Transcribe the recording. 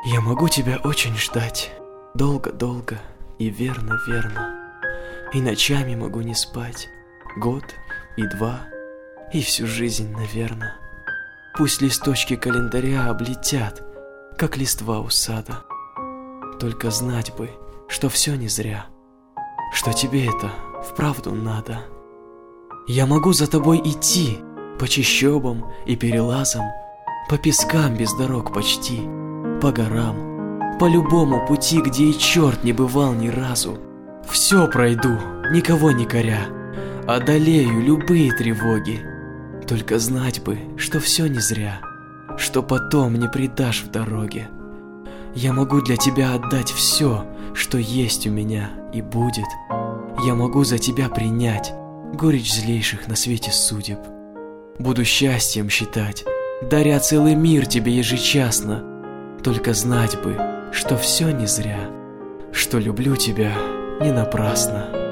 Я могу тебя очень ждать, долго-долго и верно-верно. И ночами могу не спать, год и два, и всю жизнь, наверно. Пусть листочки календаря облетят, как листва у сада. Только знать бы, что все не зря, что тебе это вправду надо. Я могу за тобой идти по чащобам и перелазам, по пескам без дорог почти, по горам, по любому пути, где и черт не бывал ни разу. Все пройду, никого не коря, одолею любые тревоги. Только знать бы, что все не зря, что потом не предашь в дороге. Я могу для тебя отдать все, что есть у меня и будет. Я могу за тебя принять горечь злейших на свете судеб. Буду счастьем считать, даря целый мир тебе ежечасно. Только знать бы, что все не зря, что люблю тебя не напрасно.